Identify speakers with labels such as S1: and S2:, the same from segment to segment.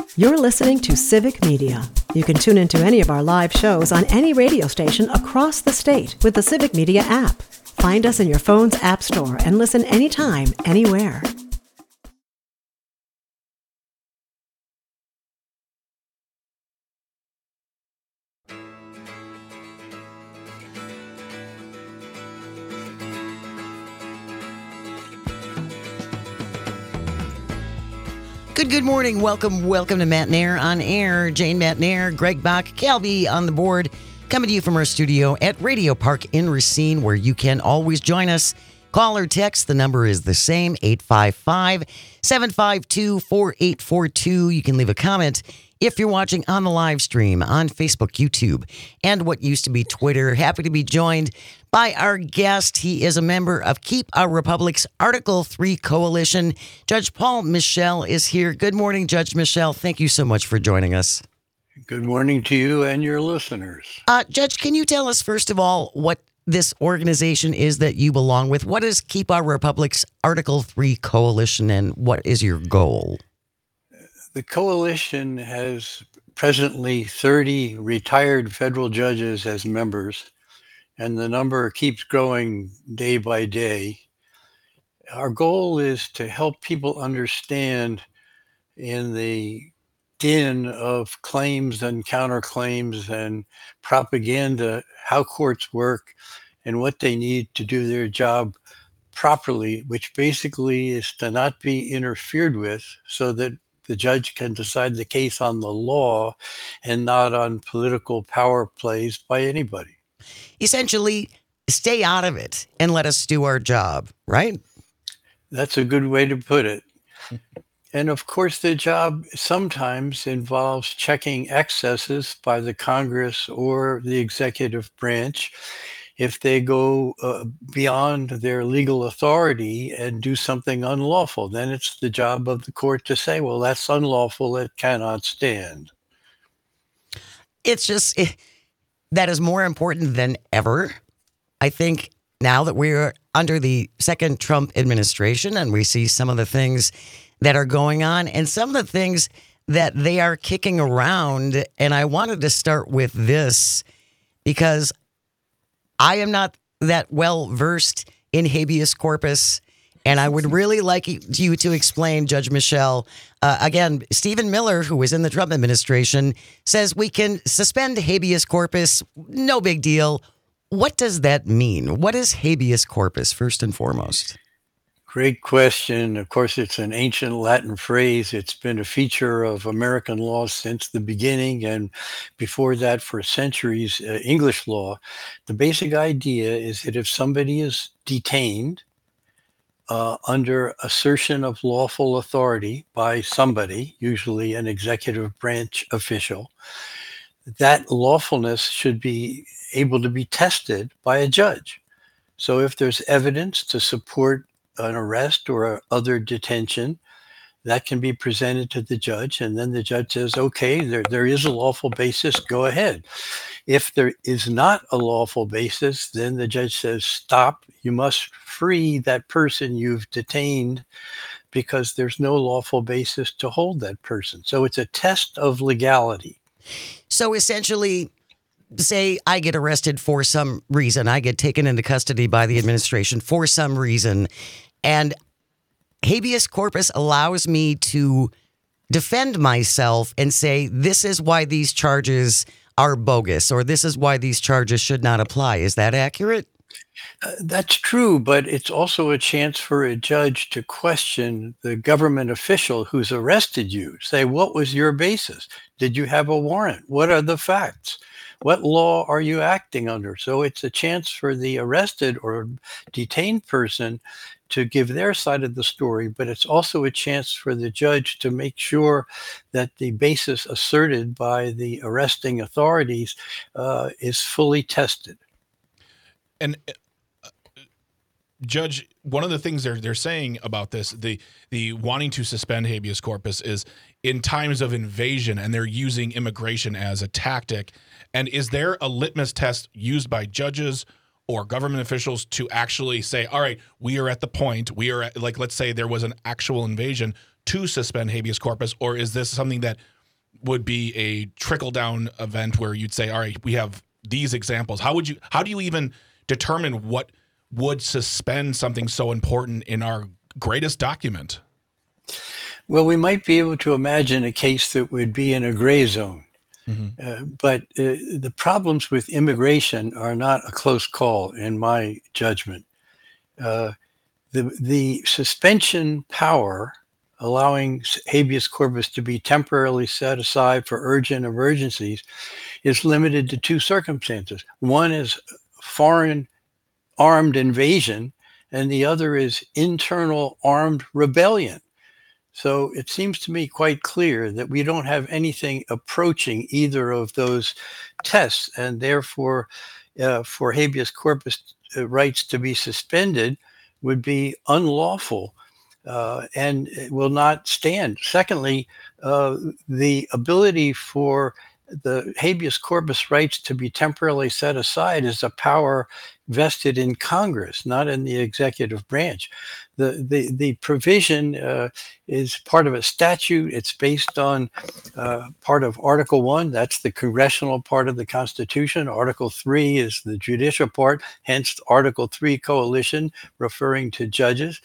S1: You're listening to Civic Media. You can tune into any of our live shows on any radio station across the state with the Civic Media app. Find us in your phone's app store and listen anytime, anywhere.
S2: Good morning. Welcome to Matt Nair on Air. Jane Matt Nair, Greg Bach, Calvi on the board, coming to you from our studio at Radio Park in Racine, where you can always join us. Call or text. The number is the same, 855-752-4842. You can leave a comment if you're watching on the live stream on Facebook, YouTube, and what used to be Twitter. Happy to be joined by our guest. He is a member of Keep Our Republic's Article 3 Coalition. Judge Paul Michel is here. Good morning, Judge Michel. Thank you so much for joining us.
S3: Good morning to you and your listeners.
S2: Judge, can you tell us, first of all, what this organization is that you belong with? What is Keep Our Republic's Article 3 Coalition, and what is your goal?
S3: The coalition has presently 30 retired federal judges as members, and the number keeps growing day by day. Our goal is to help people understand, in the din of claims and counterclaims and propaganda, how courts work and what they need to do their job properly, which basically is to not be interfered with, so that the judge can decide the case on the law and not on political power plays by anybody.
S2: Essentially, stay out of it and let us do our job, right?
S3: That's a good way to put it. And of course, the job sometimes involves checking excesses by the Congress or the executive branch. If they go beyond their legal authority and do something unlawful, then it's the job of the court to say, well, that's unlawful, it cannot stand.
S2: It's just, that is more important than ever. I think now that we're under the second Trump administration and we see some of the things that are going on and some of the things that they are kicking around. And I wanted to start with this because I am not that well versed in habeas corpus, and I would really like you to explain, Judge Michel. Again, Stephen Miller, who was in the Trump administration, says we can suspend habeas corpus, no big deal. What does that mean? What is habeas corpus, first and foremost?
S3: Great question. Of course, it's an ancient Latin phrase. It's been a feature of American law since the beginning, and before that for centuries, English law. The basic idea is that if somebody is detained under assertion of lawful authority by somebody, usually an executive branch official, that lawfulness should be able to be tested by a judge. So if there's evidence to support an arrest or other detention, that can be presented to the judge, and then the judge says, okay, there is a lawful basis, go ahead. If there is not a lawful basis, then the judge says, stop, you must free that person you've detained because there's no lawful basis to hold that person. So it's a test of legality.
S2: So essentially, say I get arrested for some reason, I get taken into custody by the administration for some reason, and habeas corpus allows me to defend myself and say, this is why these charges are bogus, or this is why these charges should not apply. Is that accurate?
S3: That's true, but it's also a chance for a judge to question the government official who's arrested you. Say, what was your basis? Did you have a warrant? What are the facts? What law are you acting under? So it's a chance for the arrested or detained person to give their side of the story, but it's also a chance for the judge to make sure that the basis asserted by the arresting authorities is fully tested.
S4: And Judge, one of the things they're saying about this, the wanting to suspend habeas corpus, is in times of invasion, and they're using immigration as a tactic. And is there a litmus test used by judges or government officials to actually say, all right, we are at the point, we are at, like, let's say there was an actual invasion, to suspend habeas corpus? Or is this something that would be a trickle-down event where you'd say, all right, we have these examples. How do you even determine what would suspend something so important in our greatest document?
S3: Well, we might be able to imagine a case that would be in a gray zone. But the problems with immigration are not a close call, in my judgment. The suspension power, allowing habeas corpus to be temporarily set aside for urgent emergencies, is limited to two circumstances. One is foreign armed invasion, and the other is internal armed rebellion. So it seems to me quite clear that we don't have anything approaching either of those tests, and therefore for habeas corpus rights to be suspended would be unlawful and it will not stand. Secondly, the ability for the habeas corpus rights to be temporarily set aside is a power vested in Congress, not in the executive branch. The provision is part of a statute. It's based on part of Article 1. That's the congressional part of the Constitution. Article 3 is the judicial part, hence Article 3 coalition, referring to judges.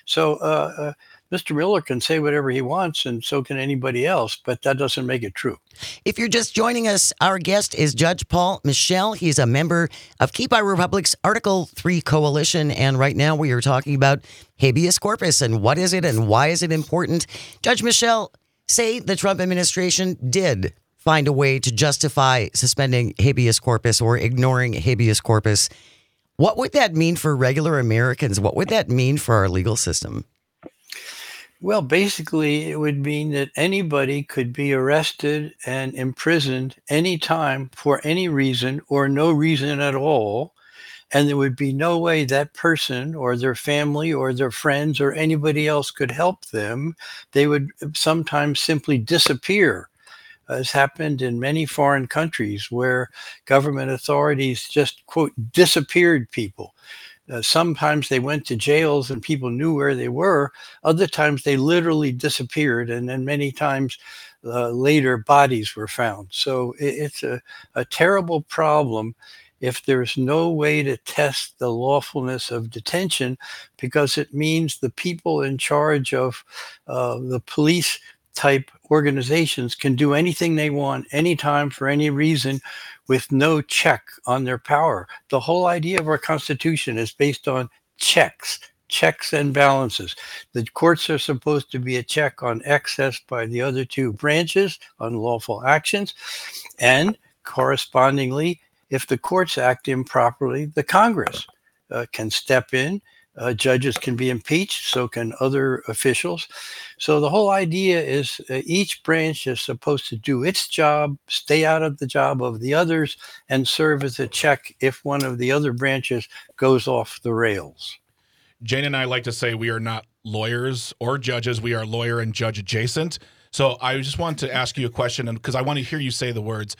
S3: So Mr. Miller can say whatever he wants, and so can anybody else, but that doesn't make it true.
S2: If you're just joining us, our guest is Judge Paul Michel. He's a member of Keep Our Republic's Article 3 Coalition, and right now we are talking about habeas corpus and what is it and why is it important. Judge Michel, say the Trump administration did find a way to justify suspending habeas corpus or ignoring habeas corpus. What would that mean for regular Americans? What would that mean for our legal system?
S3: Well, basically, it would mean that anybody could be arrested and imprisoned anytime for any reason or no reason at all. And there would be no way that person or their family or their friends or anybody else could help them. They would sometimes simply disappear, as happened in many foreign countries where government authorities just, quote, disappeared people. Sometimes they went to jails and people knew where they were. Other times they literally disappeared, and then many times later bodies were found. So it's a terrible problem if there's no way to test the lawfulness of detention, because it means the people in charge of the police type organizations can do anything they want, anytime, for any reason, with no check on their power. The whole idea of our Constitution is based on checks and balances. The courts are supposed to be a check on excess by the other two branches, unlawful actions, and correspondingly, if the courts act improperly, the Congress can step in. Judges can be impeached, so can other officials. So the whole idea is each branch is supposed to do its job, stay out of the job of the others, and serve as a check if one of the other branches goes off the rails.
S4: Jane and I like to say we are not lawyers or judges. We are lawyer and judge adjacent. So I just want to ask you a question, because I want to hear you say the words.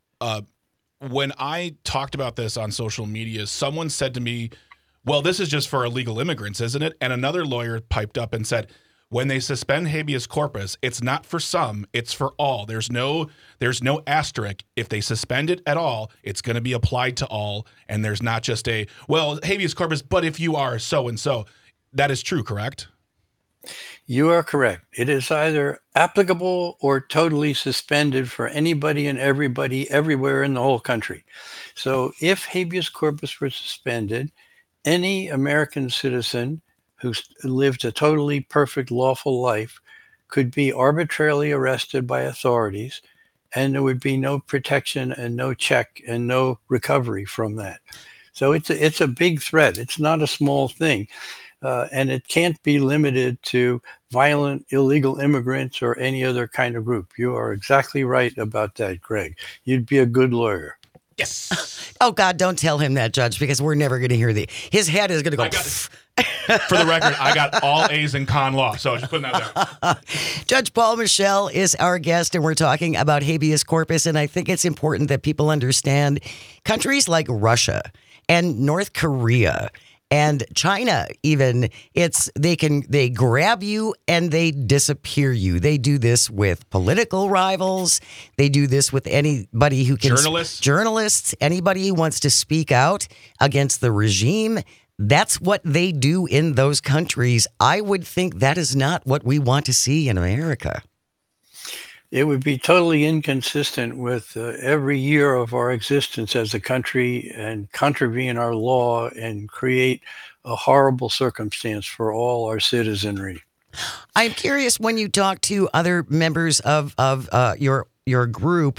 S4: When I talked about this on social media, someone said to me, well, this is just for illegal immigrants, isn't it? And another lawyer piped up and said, when they suspend habeas corpus, it's not for some, it's for all. There's no asterisk. If they suspend it at all, it's going to be applied to all. And there's not just habeas corpus, but if you are so-and-so. That is true, correct?
S3: You are correct. It is either applicable or totally suspended for anybody and everybody everywhere in the whole country. So if habeas corpus were suspended, any American citizen who lived a totally perfect lawful life could be arbitrarily arrested by authorities, and there would be no protection and no check and no recovery from that. So it's a big threat. It's not a small thing. And it can't be limited to violent illegal immigrants or any other kind of group. You are exactly right about that, Greg. You'd be a good lawyer.
S4: Yes.
S2: Oh, God, don't tell him that, Judge, because we're never going to hear his head is going to go.
S4: For the record, I got all A's in con law, so just putting that down.
S2: Judge Paul Michel is our guest, and we're talking about habeas corpus, and I think it's important that people understand countries like Russia and North Korea And China, even, they grab you and they disappear you. They do this with political rivals. They do this with anybody who can journalists, anybody who wants to speak out against the regime. That's what they do in those countries. I would think that is not what we want to see in America.
S3: It would be totally inconsistent with every year of our existence as a country and contravene our law and create a horrible circumstance for all our citizenry.
S2: I'm curious, when you talk to other members of your group,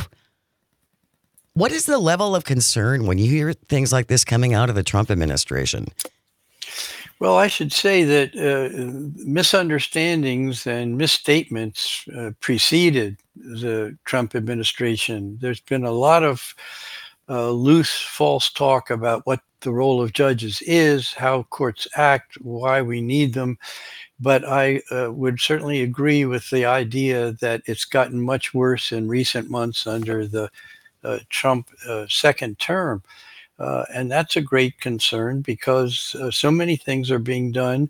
S2: what is the level of concern when you hear things like this coming out of the Trump administration?
S3: Well, I should say that misunderstandings and misstatements preceded the Trump administration. There's been a lot of loose, false talk about what the role of judges is, how courts act, why we need them. But I would certainly agree with the idea that it's gotten much worse in recent months under the Trump second term. And that's a great concern because so many things are being done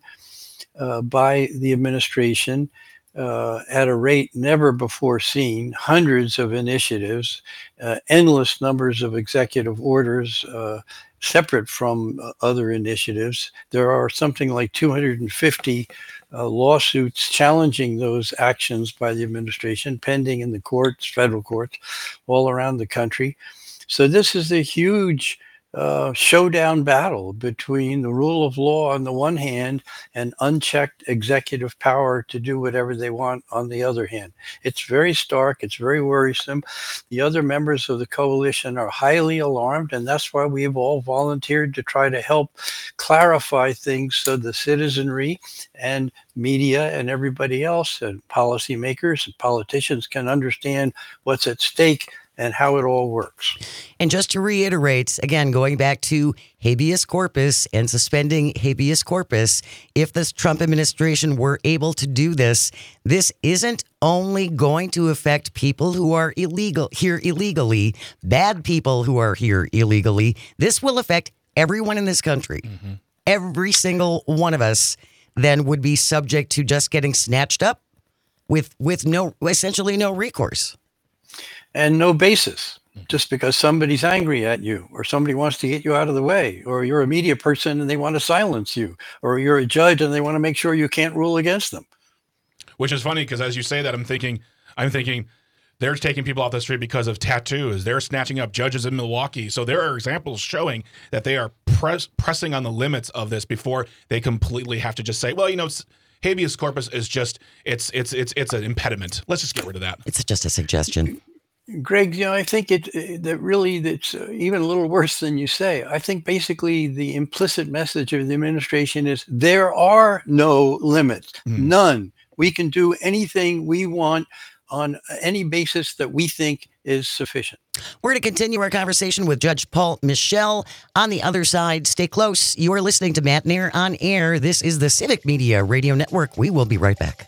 S3: by the administration at a rate never before seen. Hundreds of initiatives, endless numbers of executive orders, separate from other initiatives. There are something like 250 lawsuits challenging those actions by the administration pending in the courts, federal courts, all around the country. So this is a huge showdown battle between the rule of law on the one hand and unchecked executive power to do whatever they want on the other hand. It's very stark. It's very worrisome. The other members of the coalition are highly alarmed, and that's why we've all volunteered to try to help clarify things so the citizenry and media and everybody else and policymakers and politicians can understand what's at stake and how it all works.
S2: And just to reiterate, again, going back to habeas corpus and suspending habeas corpus, if the Trump administration were able to do this, this isn't only going to affect people who are here illegally, bad people who are here illegally. This will affect everyone in this country. Mm-hmm. Every single one of us then would be subject to just getting snatched up with essentially no recourse.
S3: And no basis, just because somebody's angry at you or somebody wants to get you out of the way, or you're a media person and they want to silence you, or you're a judge and they want to make sure you can't rule against them. Which
S4: is funny because as you say that, I'm thinking they're taking people off the street because of tattoos. They're snatching up judges in Milwaukee. So there are examples showing that they are pressing on the limits of this before they completely have to just say, well, habeas corpus is just, it's an impediment. Let's just get rid of that.
S2: It's just a suggestion.
S3: Greg, I think that's even a little worse than you say. I think basically the implicit message of the administration is there are no limits, none. We can do anything we want on any basis that we think is sufficient.
S2: We're going to continue our conversation with Judge Paul Michel on the other side. Stay close. You are listening to Matt Nair on Air. This is the Civic Media Radio Network. We will be right back.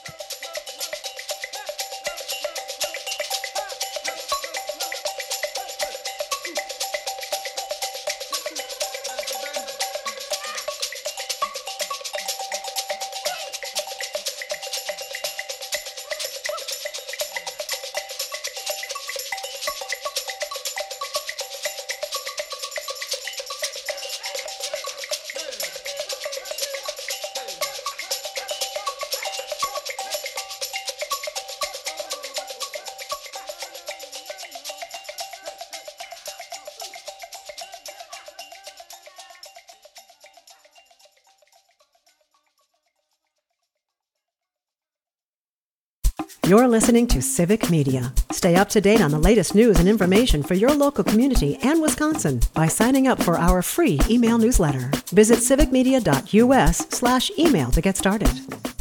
S1: You're listening to Civic Media. Stay up to date on the latest news and information for your local community and Wisconsin by signing up for our free email newsletter. Visit civicmedia.us/email to get started.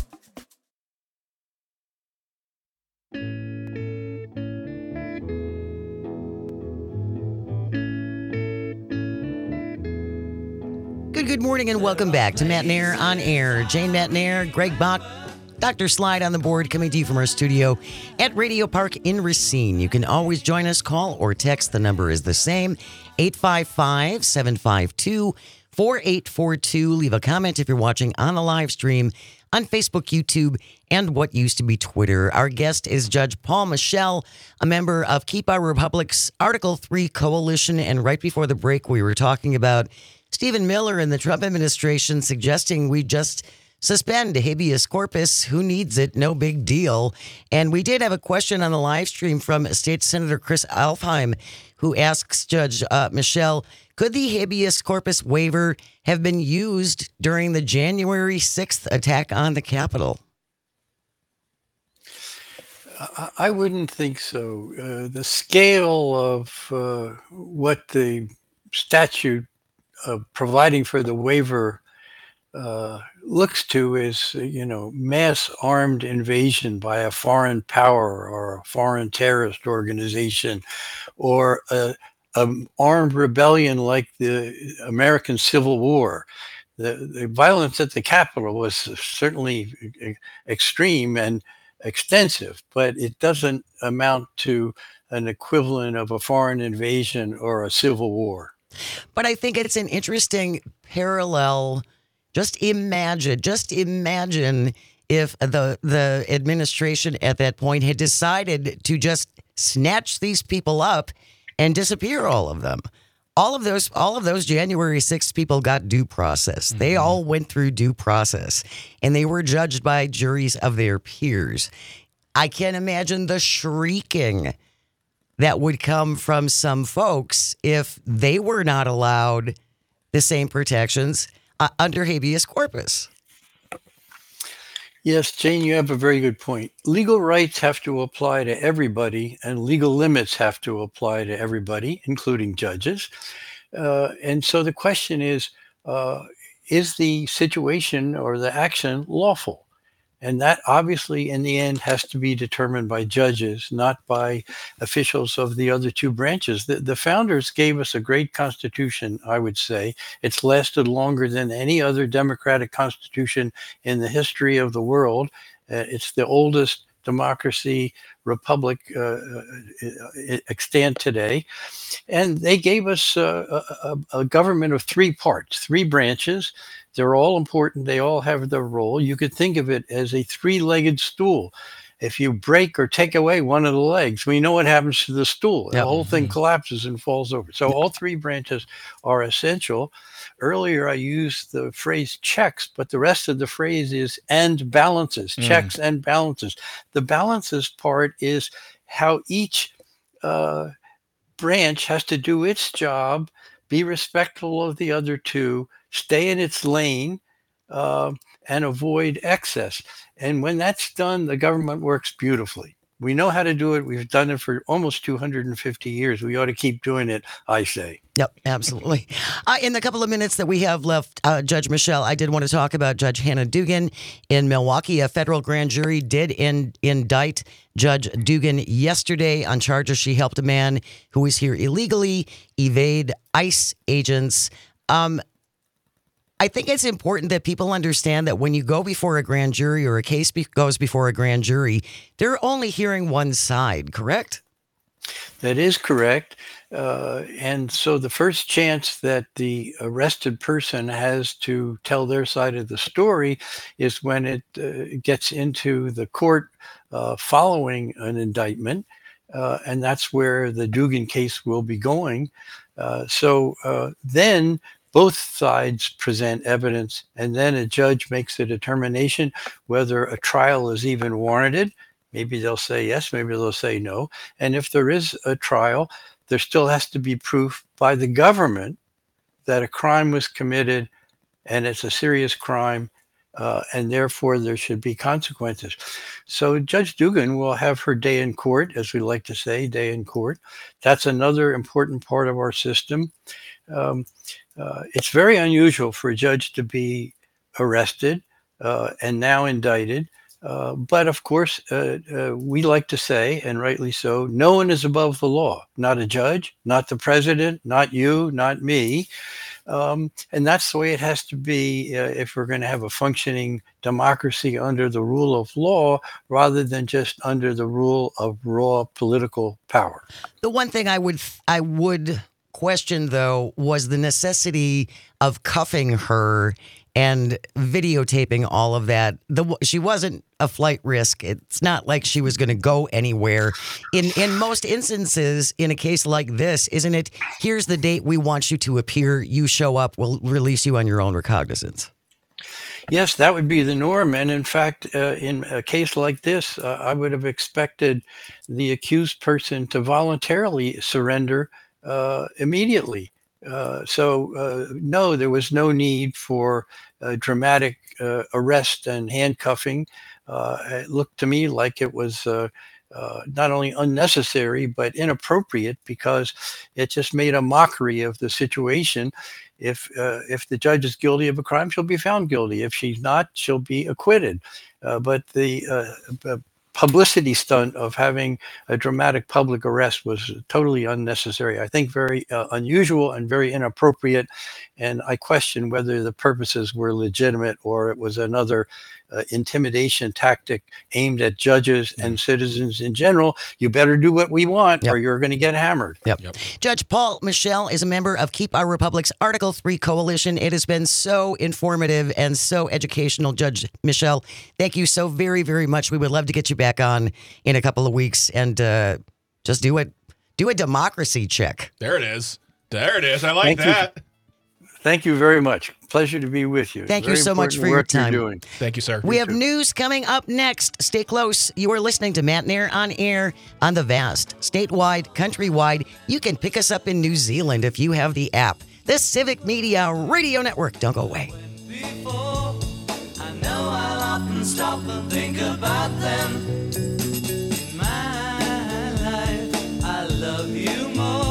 S2: Good morning and welcome back to Matt Nair on Air. Jane Matt Nair, Greg Bach, Dr. Slide on the board, coming to you from our studio at Radio Park in Racine. You can always join us, call or text. The number is the same, 855-752-4700. 4842. Leave a comment if you're watching on the live stream on Facebook, YouTube, and what used to be Twitter. Our guest is Judge Paul Michel, a member of Keep Our Republic's Article 3 Coalition. And right before the break, we were talking about Stephen Miller and the Trump administration suggesting we just suspend habeas corpus. Who needs it? No big deal. And we did have a question on the live stream from State Senator Chris Alfheim, who asks Judge Michel, could the habeas corpus waiver have been used during the January 6th attack on the Capitol?
S3: I wouldn't think so. The scale of what the statute providing for the waiver looks to is, mass armed invasion by a foreign power or a foreign terrorist organization, or an armed rebellion like the American Civil War. The violence at the Capitol was certainly extreme and extensive, but it doesn't amount to an equivalent of a foreign invasion or a civil war.
S2: But I think it's an interesting parallel. Just imagine if the administration at that point had decided to just snatch these people up and disappear all of them. All of those January 6th people got due process. They all went through due process, and they were judged by juries of their peers. I can't imagine the shrieking that would come from some folks if they were not allowed the same protections under habeas corpus.
S3: Yes, Jane, you have a very good point. Legal rights have to apply to everybody, and legal limits have to apply to everybody, including judges. And so the question is the situation or the action lawful? And that obviously in the end has to be determined by judges, not by officials of the other two branches. The founders gave us a great constitution, I would say. It's lasted longer than any other democratic constitution in the history of the world. It's the oldest democracy, republic extant today. And they gave us a government of three parts, three branches. They're all important. They all have their role. You could think of it as a three-legged stool. If you break or take away one of the legs, we know what happens to the stool. Yep. The whole thing collapses and falls over. So all three branches are essential. Earlier, I used the phrase checks, but the rest of the phrase is and balances, checks and balances. The balances part is how each branch has to do its job, be respectful of the other two, stay in its lane, and avoid excess. And when that's done, the government works beautifully. We know how to do it. We've done it for almost 250 years. We ought to keep doing it, I say.
S2: Yep, absolutely. In the couple of minutes that we have left, Judge Michel, I did want to talk about Judge Hannah Dugan in Milwaukee. A federal grand jury did indict Judge Dugan yesterday on charges she helped a man who was here illegally evade ICE agents. I think it's important that people understand that when you go before a grand jury or a case goes before a grand jury, they're only hearing one side, correct?
S3: That is correct. And so the first chance that the arrested person has to tell their side of the story is when it gets into the court following an indictment. And that's where the Dugan case will be going. So then both sides present evidence, and then a judge makes a determination whether a trial is even warranted. Maybe they'll say yes, maybe they'll say no. And if there is a trial, there still has to be proof by the government that a crime was committed and it's a serious crime, and therefore there should be consequences. So Judge Dugan will have her day in court, as we like to say, day in court. That's another important part of our system. It's very unusual for a judge to be arrested and now indicted. But of course, we like to say, and rightly so, no one is above the law. Not a judge, not the president, not you, not me. And that's the way it has to be if we're going to have a functioning democracy under the rule of law rather than just under the rule of raw political power.
S2: The one thing I would question, though, was the necessity of cuffing her and videotaping all of that. She wasn't a flight risk. It's not like she was going to go anywhere. In most instances, in a case like this, isn't it, here's the date we want you to appear, you show up, we'll release you on your own recognizance?
S3: Yes, that would be the norm. And in fact, in a case like this, I would have expected the accused person to voluntarily surrender immediately. No, there was no need for dramatic arrest and handcuffing. It looked to me like it was not only unnecessary, but inappropriate, because it just made a mockery of the situation. If the judge is guilty of a crime, she'll be found guilty. If she's not, she'll be acquitted. But the publicity stunt of having a dramatic public arrest was totally unnecessary. I think very unusual and very inappropriate. And I question whether the purposes were legitimate or it was another intimidation tactic aimed at judges and citizens in general. You better do what we want or you're going to get hammered.
S2: Yep. Judge Paul Michel is a member of Keep Our Republic's Article 3 Coalition. It has been so informative and so educational. Judge Michel, thank you so very, very much. We would love to get you back on in a couple of weeks and just do a democracy check.
S4: There it is. I like that.
S3: Thank you very much. Pleasure to be with you.
S2: Thank you so much for your time.
S4: Thank you, sir.
S2: We have news coming up next. Stay close. You are listening to Matt Nair on air on the vast, statewide, countrywide. You can pick us up in New Zealand if you have the app. The Civic Media Radio Network. Don't go away.
S5: Before, I know I'll often stop and think about them. In my life, I love you more.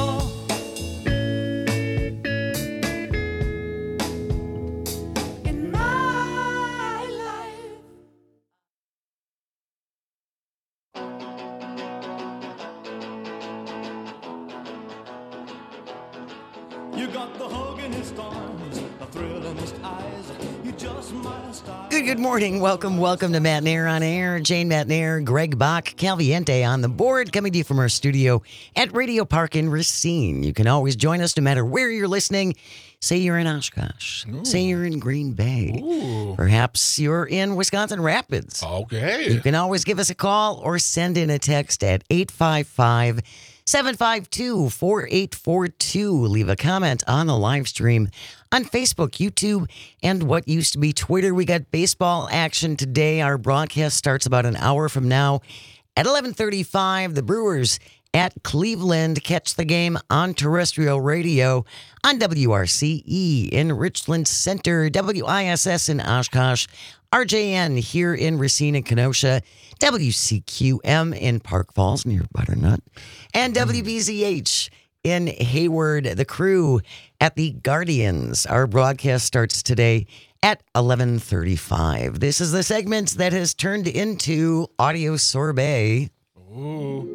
S6: You got the hug in his arms, a thrill in his eyes. You just might stop.
S2: Good morning. Welcome to Matt Nair on air. Jane Matt Nair, Greg Bach, Calviente on the board, coming to you from our studio at Radio Park in Racine. You can always join us no matter where you're listening. Say you're in Oshkosh. Ooh. Say you're in Green Bay. Ooh. Perhaps you're in Wisconsin Rapids.
S4: Okay.
S2: You can always give us a call or send in a text at 855-752-4842. Leave a comment on the live stream on Facebook, YouTube, and what used to be Twitter. We got baseball action today. Our broadcast starts about an hour from now at 11:35. The Brewers at Cleveland. Catch the game on terrestrial radio on WRCE in Richland Center, WISS in Oshkosh, RJN here in Racine and Kenosha, WCQM in Park Falls near Butternut, and WBZH in Hayward. The Crew at the Guardians. Our broadcast starts today at 11:35. This is the segment that has turned into Audio Sorbet.
S4: Ooh.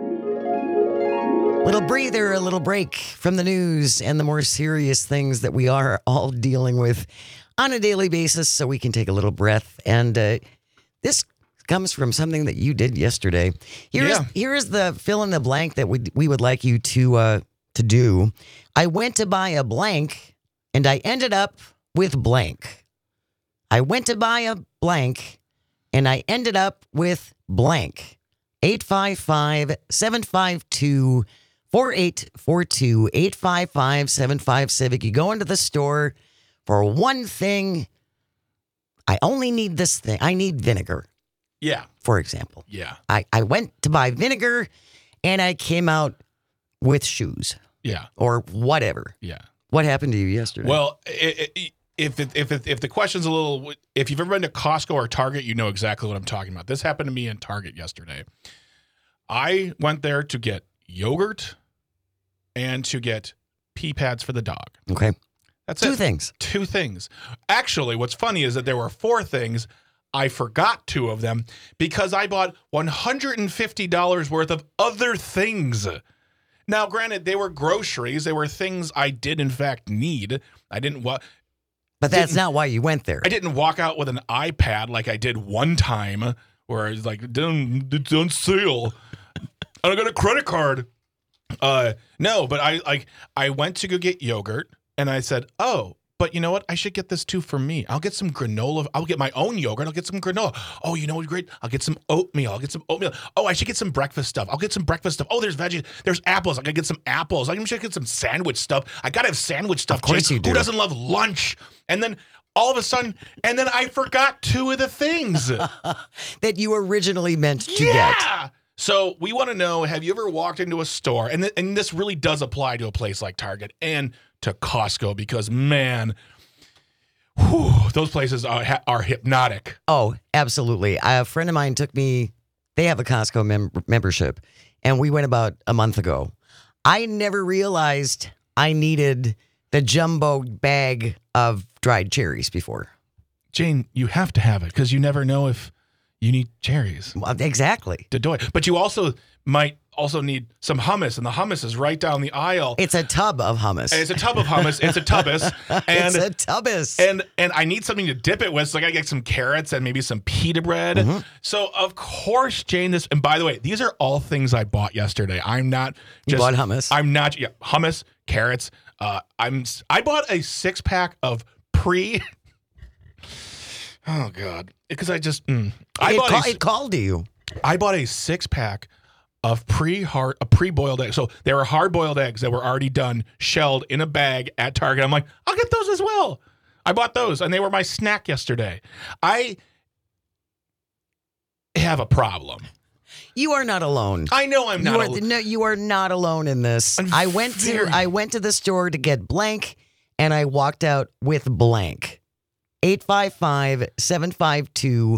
S2: Little breather, a little break from the news and the more serious things that we are all dealing with on a daily basis, so we can take a little breath. And this comes from something that you did yesterday. Here is the fill in the blank that we would like you to do. I went to buy a blank, and I ended up with blank. I went to buy a blank, and I ended up with blank. 855-752-4842, 855-75-CIVIC. You go into the store for one thing. I only need this thing. I need vinegar.
S4: Yeah.
S2: For example.
S4: Yeah.
S2: I went to buy vinegar and I came out with shoes.
S4: Yeah.
S2: Or whatever.
S4: Yeah.
S2: What happened to you yesterday?
S4: Well, if the question's a little, if you've ever been to Costco or Target, you know exactly what I'm talking about. This happened to me in Target yesterday. I went there to get yogurt and to get pee pads for the dog.
S2: Okay.
S4: That's
S2: Two
S4: it.
S2: things.
S4: Two things. Actually, what's funny is that there were four things. I forgot two of them because I bought $150 worth of other things. Now, granted, they were groceries. They were things I did, in fact, need. But
S2: that's not why you went there.
S4: I didn't walk out with an iPad like I did one time where it's like, it's on sale. And I got a credit card. No, but I went to go get yogurt, and I said, oh, but you know what? I should get this too for me. I'll get some granola. I'll get my own yogurt. I'll get some granola. Oh, you know what's great? I'll get some oatmeal. Oh, I should get some breakfast stuff. I'll get some breakfast stuff. Oh, there's veggies. There's apples. I gotta get some apples. I should get some sandwich stuff. I gotta have sandwich stuff.
S2: Of course
S4: Jane.
S2: you do.
S4: Who doesn't love lunch? And then all of a sudden, I forgot two of the things.
S2: That you originally meant to get.
S4: Yeah. So we want to know, have you ever walked into a store, and this really does apply to a place like Target and to Costco, because, man, those places are hypnotic.
S2: Oh, absolutely. A friend of mine took me, they have a Costco membership, and we went about a month ago. I never realized I needed the jumbo bag of dried cherries before.
S4: Jane, you have to have it because you never know if you need cherries.
S2: Well, exactly.
S4: To do it. But you also might need some hummus, and the hummus is right down the aisle.
S2: It's a tub of hummus.
S4: And it's a tub of hummus. It's a tubbus. And,
S2: It's a tubbus.
S4: And I need something to dip it with, so I gotta get some carrots and maybe some pita bread.
S2: Mm-hmm.
S4: So of course, Jane, and by the way, these are all things I bought yesterday. I'm not just
S2: You bought hummus?
S4: I'm not hummus, carrots. I bought a 6-pack of oh God. Because I just
S2: it called to you.
S4: I bought a 6-pack of pre-boiled eggs. So they were hard-boiled eggs that were already done, shelled in a bag at Target. I'm like, I'll get those as well. I bought those, and they were my snack yesterday. I have a problem.
S2: You are not alone.
S4: I know I'm not alone.
S2: No, you are not alone in this. I went to the store to get blank, and I walked out with blank. 855-752-4842,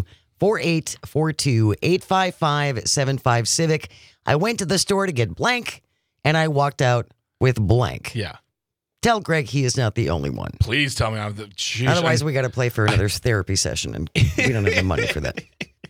S2: 855-75-CIVIC. I went to the store to get blank, and I walked out with blank.
S4: Yeah.
S2: Tell Greg he is not the only one.
S4: Please tell me I'm the... Geez,
S2: Otherwise, we got to play for another therapy session, and we don't have the money for that.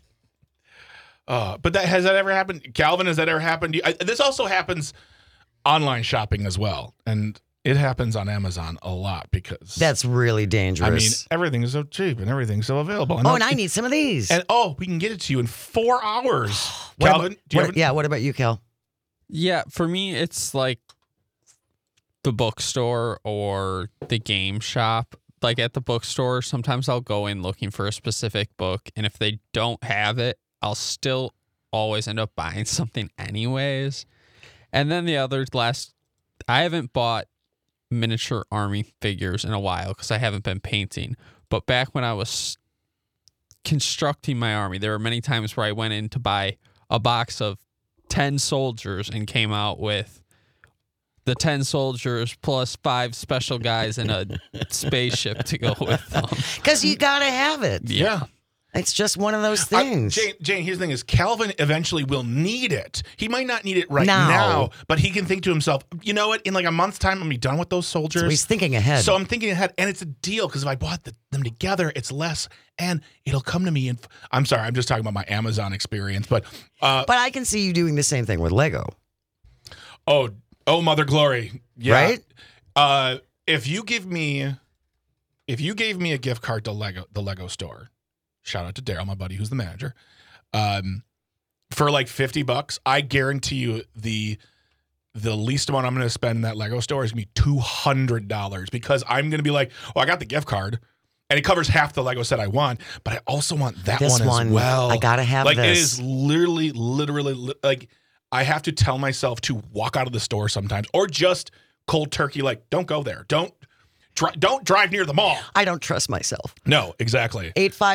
S4: But has that ever happened? Calvin, has that ever happened to you? This also happens online shopping as well. And it happens on Amazon a lot because...
S2: That's really dangerous.
S4: I mean, everything's so cheap and everything's so available.
S2: And I need some of these.
S4: And we can get it to you in 4 hours. Calvin,
S2: what about you, Cal?
S7: Yeah, for me, it's like the bookstore or the game shop. Like at the bookstore, sometimes I'll go in looking for a specific book, and if they don't have it, I'll still always end up buying something anyways. And then I haven't bought miniature army figures in a while because I haven't been painting. But back when I was constructing my army, there were many times where I went in to buy a box of 10 soldiers and came out with the 10 soldiers plus 5 special guys in a spaceship to go with them.
S2: Because you got to have it.
S4: Yeah.
S2: It's just one of those things.
S4: Jane, here's the thing is Calvin eventually will need it. He might not need it right now, but he can think to himself, you know what? In like a month's time, I'm going to be done with those soldiers.
S2: So he's thinking ahead.
S4: So I'm thinking ahead, and it's a deal because if I bought them together, it's less, and it'll come to me. And I'm sorry, I'm just talking about my Amazon experience, but
S2: I can see you doing the same thing with Lego.
S4: Oh, Mother Glory, yeah.
S2: Right?
S4: If you gave me a gift card to the Lego store. Shout out to Daryl, my buddy, who's the manager. For like $50, I guarantee you the least amount I'm going to spend in that Lego store is going to be $200 because I'm going to be like, I got the gift card and it covers half the Lego set I want, but I also want this one as well.
S2: I got to have
S4: this.
S2: It
S4: is literally like I have to tell myself to walk out of the store sometimes or just cold turkey, like don't go there. Don't drive near the mall.
S2: I don't trust myself.
S4: No, exactly.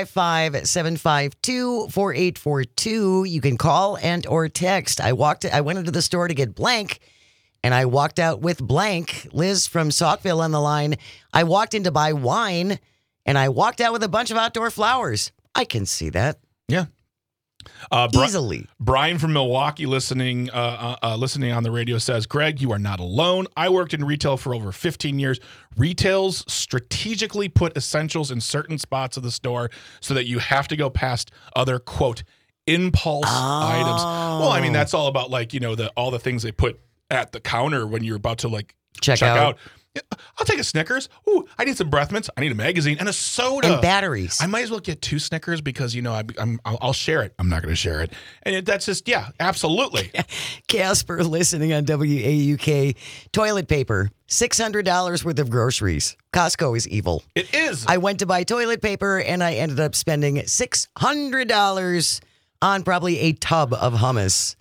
S2: 855-752-4842. You can call and or text. I went into the store to get blank, and I walked out with blank. Liz from Saukville on the line. I walked in to buy wine, and I walked out with a bunch of outdoor flowers. I can see that.
S4: Yeah.
S2: Easily.
S4: Brian from Milwaukee listening on the radio says, Greg, you are not alone. I worked in retail for over 15 years. Retails strategically put essentials in certain spots of the store so that you have to go past other, quote, impulse items. Well, I mean, that's all about like, all the things they put at the counter when you're about to like check out. Yeah, I'll take a Snickers. Ooh, I need some breath mints. I need a magazine and a soda.
S2: And batteries.
S4: I might as well get 2 Snickers because, I'll share it. I'm not going to share it. And that's just, yeah, absolutely.
S2: Casper listening on WAUK. Toilet paper, $600 worth of groceries. Costco is evil.
S4: It is.
S2: I went to buy toilet paper and I ended up spending $600 on probably a tub of hummus.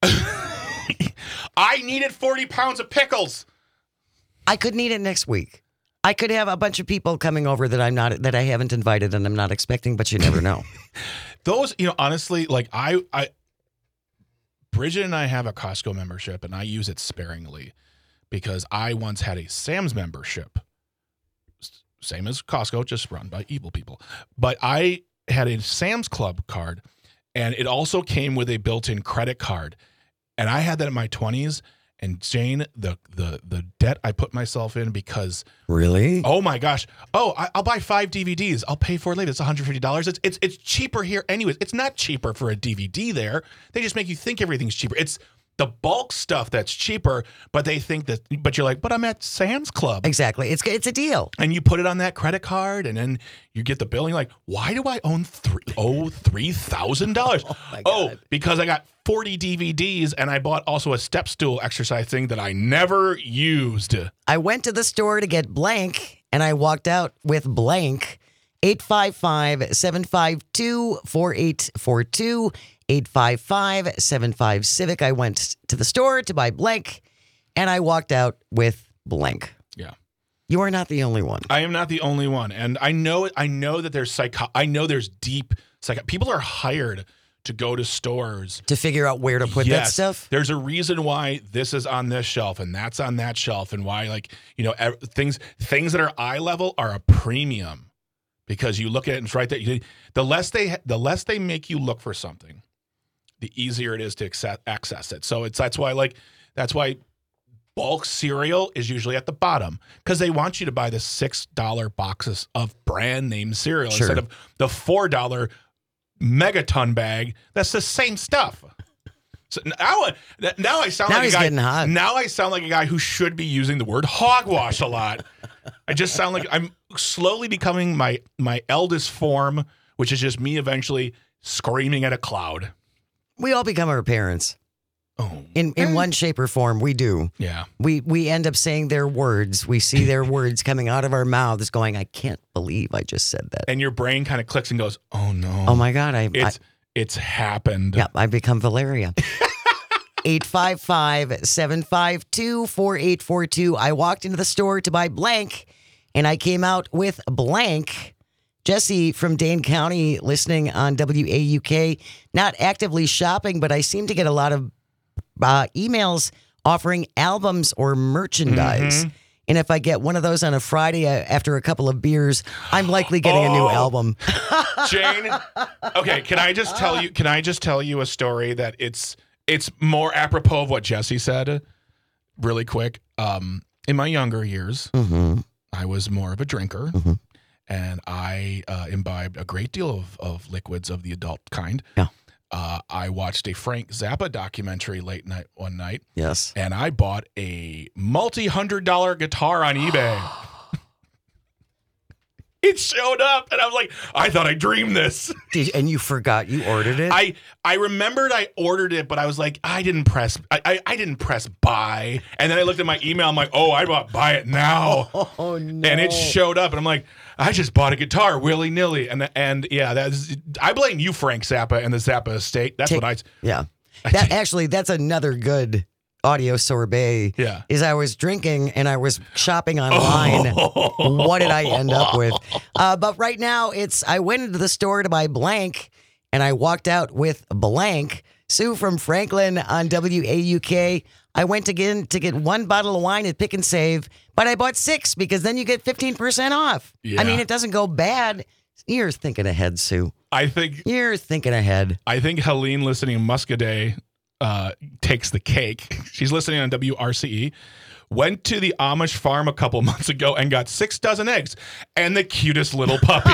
S4: I needed 40 pounds of pickles.
S2: I could need it next week. I could have a bunch of people coming over that I haven't invited and I'm not expecting, but you never know.
S4: Those, honestly, like Bridget and I have a Costco membership and I use it sparingly because I once had a Sam's membership. Same as Costco, just run by evil people. But I had a Sam's Club card and it also came with a built-in credit card. And I had that in my 20s. And Jane, the debt I put myself in because
S2: really,
S4: oh my gosh, I'll buy 5 DVDs. I'll pay for it later. It's $150. It's cheaper here, anyways. It's not cheaper for a DVD there. They just make you think everything's cheaper. It's the bulk stuff that's cheaper, but they think that. But you're like, but I'm at Sam's Club.
S2: Exactly, it's a deal.
S4: And you put it on that credit card, and then you get the bill. And you're like, why do I owe $3,000? Oh, because I got 40 DVDs, and I bought also a step stool exercise thing that I never used.
S2: I went to the store to get blank, and I walked out with blank. 855-752-4842. 855-75-CIVIC. I went to the store to buy blank, and I walked out with blank.
S4: Yeah.
S2: You are not the only one.
S4: I am not the only one. And I know that there's deep people are hired to go to stores
S2: to figure out where to put that stuff.
S4: There's a reason why this is on this shelf and that's on that shelf, and why things that are eye level are a premium because you look at it and it's right there. The less they make you look for something, the easier it is to access it. So that's why bulk cereal is usually at the bottom because they want you to buy the $6 boxes of brand name cereal instead of the $4 megaton bag. That's the same stuff. So now I sound like a guy.
S2: Getting hot.
S4: Now I sound like a guy who should be using the word hogwash a lot. I just sound like I'm slowly becoming my eldest form, which is just me eventually screaming at a cloud.
S2: We all become our parents.
S4: Oh,
S2: in one shape or form, we do.
S4: Yeah. We
S2: end up saying their words. We see their words coming out of our mouths going, I can't believe I just said that.
S4: And your brain kind of clicks and goes, oh no.
S2: Oh my God.
S4: It's happened.
S2: Yeah, I become Valeria. 855-752-4842. I walked into the store to buy blank, and I came out with blank. Jesse from Dane County listening on WAUK, not actively shopping, but I seem to get a lot of emails offering albums or merchandise.
S4: Mm-hmm.
S2: And if I get one of those on a Friday after a couple of beers, I'm likely getting a new album.
S4: Jane, okay, can I just tell you a story that it's more apropos of what Jesse said really quick. In my younger years, I was more of a drinker. And I imbibed a great deal of liquids of the adult kind.
S2: Yeah.
S4: I watched a Frank Zappa documentary one night.
S2: Yes.
S4: And I bought a multi-$100 guitar on eBay. It showed up, and I was like, I thought I dreamed this.
S2: And you forgot you ordered it?
S4: I remembered I ordered it, but I was like, I didn't press buy. And then I looked at my email. I'm like, oh, I bought buy it now.
S2: Oh, no.
S4: And it showed up, and I'm like, I just bought a guitar willy-nilly. And yeah, I blame you, Frank Zappa, and the Zappa estate.
S2: Yeah. That's another good audio sorbet.
S4: Yeah.
S2: Is I was drinking and I was shopping online. What did I end up with? But right now I went into the store to buy blank and I walked out with blank. Sue from Franklin on WAUK. I went again to get one bottle of wine at Pick and Save, but I bought 6 because then you get 15% off.
S4: Yeah.
S2: I mean, it doesn't go bad. You're thinking ahead, Sue. You're thinking ahead.
S4: I think Helene listening Muscadet takes the cake. She's listening on WRCE. Went to the Amish farm a couple months ago and got 6 dozen eggs and the cutest little puppy.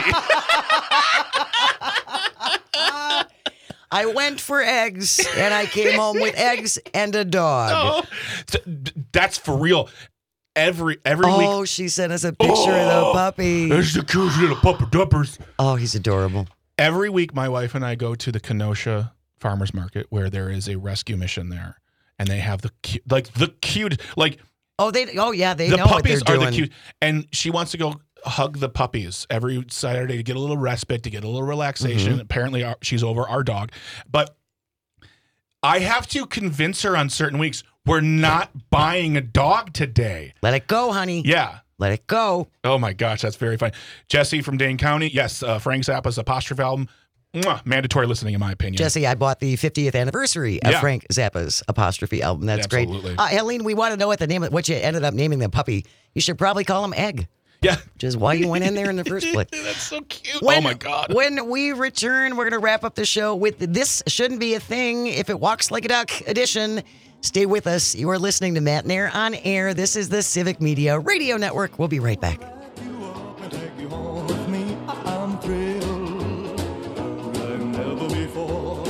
S2: I went for eggs and I came home with eggs and a dog.
S4: Oh, that's for real. every week.
S2: Oh, she sent us a picture of the puppy.
S4: There's the cute little pupper duppers.
S2: Oh, he's adorable.
S4: Every week, my wife and I go to the Kenosha Farmers Market where there is a rescue mission there, and they have the cute.
S2: Oh, they know what they're
S4: puppies are
S2: doing.
S4: the cute, and she wants to go hug the puppies every Saturday to get a little respite, to get a little relaxation. Apparently, she's over our dog, but I have to convince her on certain weeks we're not buying a dog today.
S2: Let it go, honey.
S4: Yeah.
S2: Let it go.
S4: Oh my gosh, that's very funny. Jesse from Dane County. Yes, Frank Zappa's Apostrophe album. Mwah, mandatory listening, in my opinion.
S2: Jesse, I bought the 50th anniversary of Frank Zappa's Apostrophe album. That's
S4: Absolutely.
S2: great. Helene, we want to know what you ended up naming the puppy. You should probably call him Egg.
S4: Yeah.
S2: Which is why you went in there in the first place.
S4: That's so cute. Oh my God.
S2: When we return, we're going to wrap up the show with This Shouldn't Be a Thing If It Walks Like a Duck edition. Stay with us. You are listening to Matt Nair on Air. This is the Civic Media Radio Network. We'll be right back.
S6: You up and take you home with me. I'm thrilled like never before.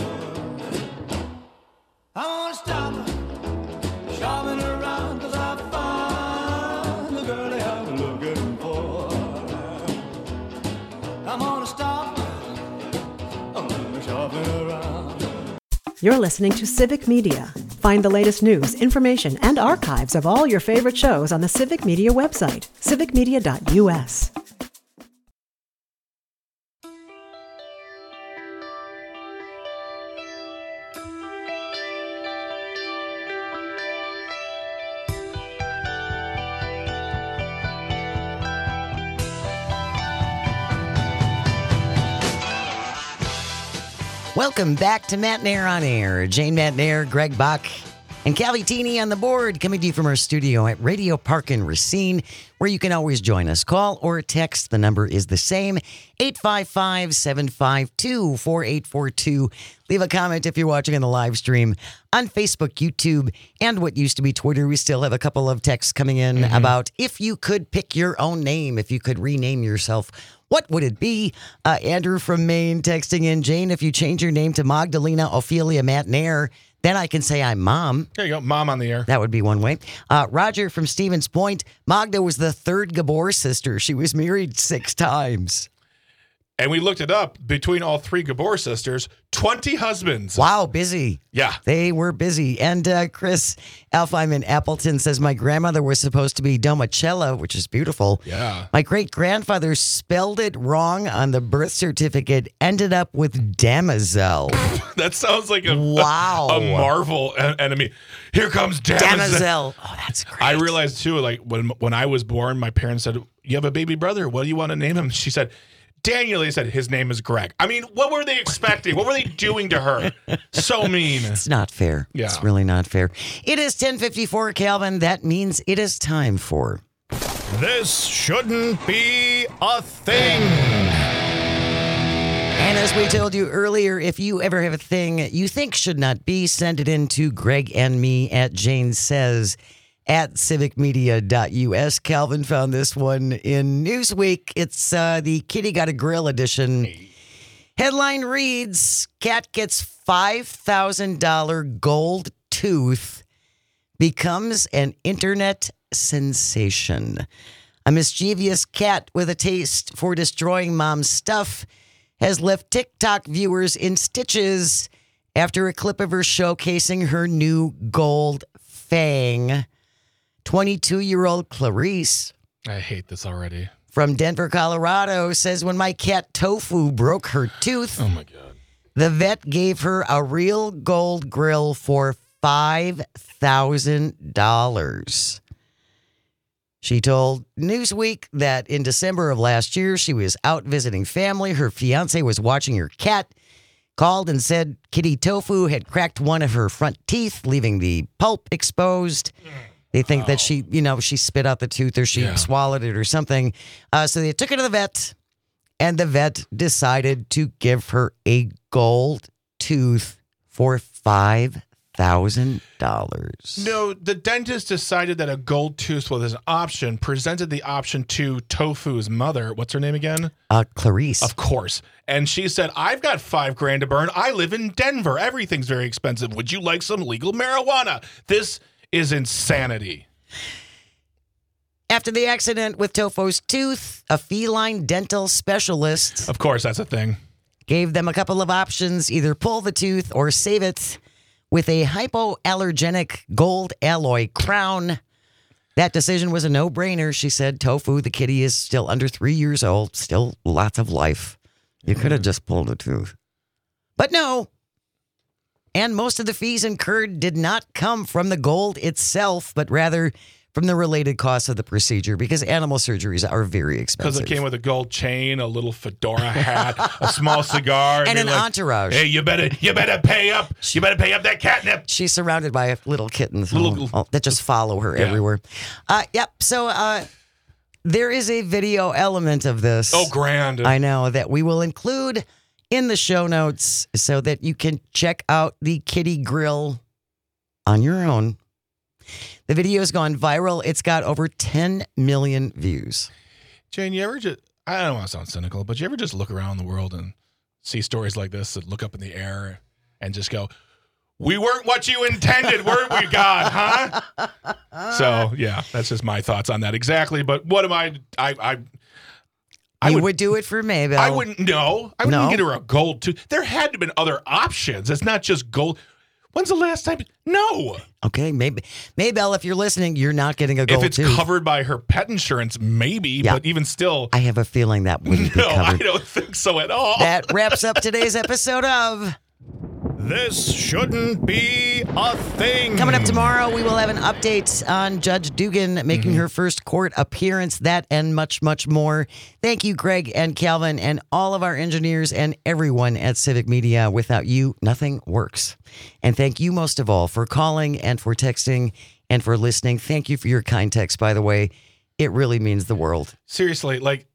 S6: I wanna stop shopping around 'cause I found the girl I'm looking for. I'm gonna stop shopping around.
S1: You're listening to Civic Media. Find the latest news, information, and archives of all your favorite shows on the Civic Media website, civicmedia.us.
S2: Welcome back to Matt Nair on Air. Jane Matt Nair, Greg Bach, and Callie Teeny on the board, coming to you from our studio at Radio Park in Racine, where you can always join us. Call or text. The number is the same, 855-752-4842. Leave a comment if you're watching on the live stream on Facebook, YouTube, and what used to be Twitter. We still have a couple of texts coming in about if you could pick your own name, if you could rename yourself, what would it be? Andrew from Maine texting in, Jane, if you change your name to Magdalena Ophelia Matt Nair, then I can say I'm Mom.
S4: There you go. Mom on the air.
S2: That would be one way. Roger from Stevens Point. Magda was the third Gabor sister. She was married 6 times.
S4: And we looked it up. Between all 3 Gabor sisters, 20 husbands.
S2: Wow, busy.
S4: Yeah.
S2: They were busy. And Chris Alfheim Appleton says, my grandmother was supposed to be Domicella, which is beautiful.
S4: Yeah.
S2: My great-grandfather spelled it wrong on the birth certificate, ended up with Damosel.
S4: That sounds like a Marvel enemy. Here comes
S2: Damosel. Oh, that's great.
S4: I realized, too, like when I was born, my parents said, you have a baby brother. What do you want to name him? She said, Daniel. They said his name is Greg. I mean, what were they expecting? What were they doing to her? So mean.
S2: It's not fair.
S4: Yeah.
S2: It's really not fair. It is 10:54, Calvin. That means it is time for
S8: This Shouldn't Be a Thing.
S2: And as we told you earlier, if you ever have a thing you think should not be, send it in to Greg and me at Jane Says at civicmedia.us. Calvin found this one in Newsweek. It's the Kitty Got a Grill edition. Headline reads, cat gets $5,000 gold tooth, becomes an internet sensation. A mischievous cat with a taste for destroying mom's stuff has left TikTok viewers in stitches after a clip of her showcasing her new gold fang. 22-year-old Clarice
S4: I hate this already.
S2: from Denver, Colorado says, when my cat Tofu broke her tooth,
S4: Oh, my God.
S2: the vet gave her a real gold grill for $5,000. She told Newsweek that in December of last year, she was out visiting family. Her fiance was watching her cat, called and said Kitty Tofu had cracked one of her front teeth, leaving the pulp exposed. They think that she spit out the tooth or she swallowed it or something. So they took her to the vet, and the vet decided to give her a gold tooth for $5,000.
S4: No, the dentist decided that a gold tooth was an option, presented the option to Tofu's mother. What's her name again?
S2: Clarice.
S4: Of course. And she said, I've got $5,000 to burn. I live in Denver. Everything's very expensive. Would you like some legal marijuana? This is insanity.
S2: After the accident with Tofo's tooth, a feline dental specialist
S4: Of course, that's a thing.
S2: gave them a couple of options, either pull the tooth or save it with a hypoallergenic gold alloy crown. That decision was a no-brainer, she said. Tofu, the kitty, is still under 3 years old, still lots of life. You could have just pulled a tooth. But no. And most of the fees incurred did not come from the gold itself, but rather from the related costs of the procedure, because animal surgeries are very expensive.
S4: Because it came with a gold chain, a little fedora hat, a small cigar,
S2: and
S4: be
S2: an entourage.
S4: Hey, you better pay up. You better pay up that catnip.
S2: She's surrounded by little kittens
S4: Little-
S2: that just follow her
S4: Yeah.
S2: everywhere. Yep. So there is a video element of this.
S4: Oh, grand.
S2: I know, that we will include in the show notes so that you can check out the kitty grill on your own. The video's gone viral. It's got over 10 million views.
S4: Jane, you ever just, I don't want to sound cynical, but you ever just look around the world and see stories like this that look up in the air and just go, we weren't what you intended, weren't we, God, huh? So, yeah, that's just my thoughts on that exactly. But what am I
S2: would do it for Maybell.
S4: I wouldn't know. I wouldn't
S2: No?
S4: get her a gold tooth. There had to have been other options. It's not just gold. When's the last time? No.
S2: Okay, Maybell, if you're listening, you're not getting a gold
S4: If it's
S2: tooth.
S4: covered by her pet insurance, maybe.
S2: Yeah.
S4: But even still,
S2: I have a feeling that wouldn't be
S4: no, I
S2: covered.
S4: don't think so at all.
S2: That wraps up today's episode of...
S8: This shouldn't be a thing.
S2: Coming up tomorrow, we will have an update on Judge Dugan making her first court appearance, that and much, much more. Thank you, Greg and Calvin, and all of our engineers and everyone at Civic Media. Without you, nothing works. And thank you most of all for calling and for texting and for listening. Thank you for your kind text, by the way. It really means the world.
S4: Seriously, like,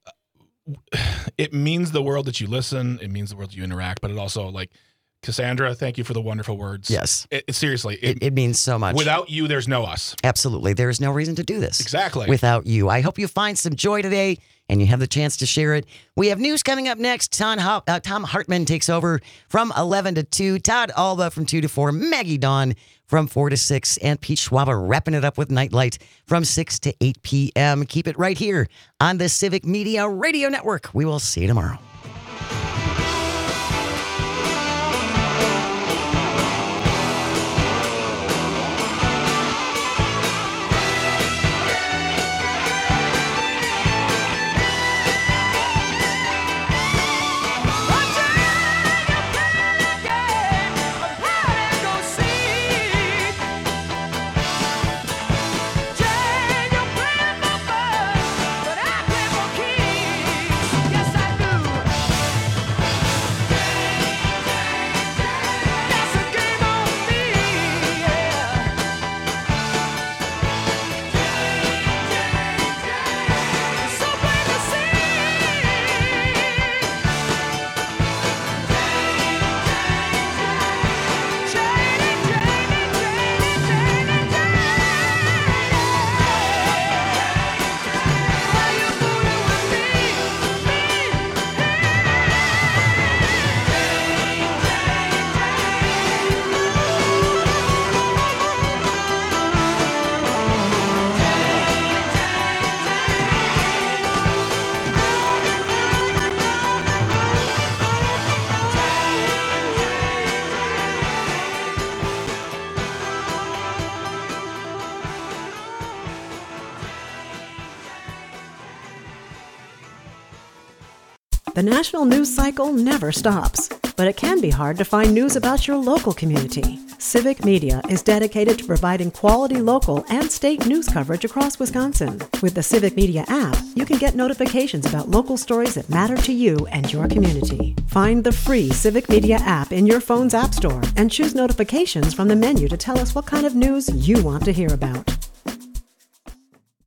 S4: it means the world that you listen. It means the world you interact. But it also, like, Cassandra, thank you for the wonderful words.
S2: Yes.
S4: Seriously.
S2: It means so much.
S4: Without you, there's no us.
S2: Absolutely. There is no reason to do this.
S4: Exactly.
S2: Without you. I hope you find some joy today and you have the chance to share it. We have news coming up next. Tom Hartman takes over from 11 to 2. Todd Alba from 2 to 4. Maggie Dawn from 4 to 6. And Pete Schwaber wrapping it up with Nightlight from 6 to 8 p.m. Keep it right here on the Civic Media Radio Network. We will see you tomorrow.
S1: The national news cycle never stops, but it can be hard to find news about your local community. Civic Media is dedicated to providing quality local and state news coverage across Wisconsin. With the Civic Media app, you can get notifications about local stories that matter to you and your community. Find the free Civic Media app in your phone's app store and choose notifications from the menu to tell us what kind of news you want to hear about.